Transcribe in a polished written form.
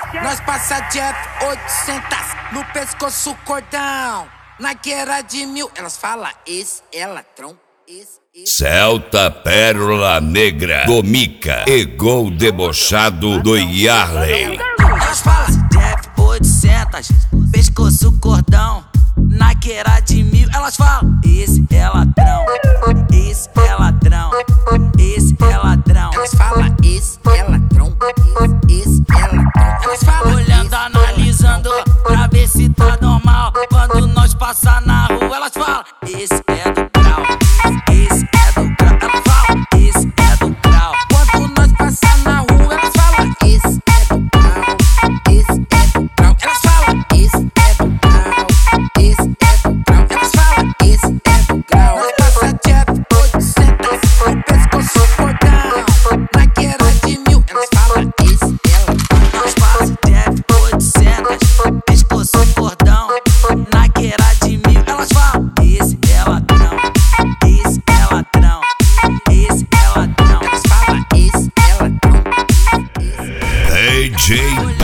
Nós passa de F800 no pescoço cordão. Naqueira de 1000, elas falam esse é ladrão. Celta Pérola Negra do Mica e Gol debochado do Yarley. Elas falam de F800, pescoço cordão. Naqueira de 1000, elas falam esse é ladrão. Esse é ladrão. Esse é ladrão. Elas falam esse é ladrão. Esse é ladrão. Elas falam olhando, analisando pra ver se tá normal. Quando nós passar na rua, elas falam esse é do grau. Esse é do grau. Elas falam esse é do grau. Quando nós passar na rua, elas falam esse é do grau. Esse é do grau. Elas falam esse é do grau. Esse é do grau. Elas falam esse é do grau. Nós passa de F800 no pescoço cordão. Naqueira de 1000, elas falam esse é ladrão. Nós passa de F800 pescoço cordão. Naqueira de 1000, elas falam esse é ladrão. Esse é ladrão. Esse é ladrão. Elas falam esse é ladrão. DJ